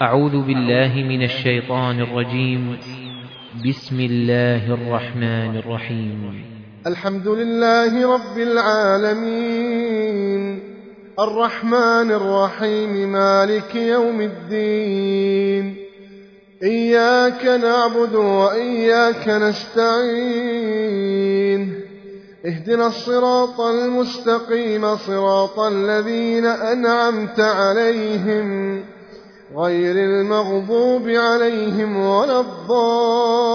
أعوذ بالله من الشيطان الرجيم. بسم الله الرحمن الرحيم. الحمد لله رب العالمين، الرحمن الرحيم، مالك يوم الدين. إياك نعبد وإياك نستعين، اهدنا الصراط المستقيم، صراط الذين أنعمت عليهم غير المغضوب عليهم ولا الضالين.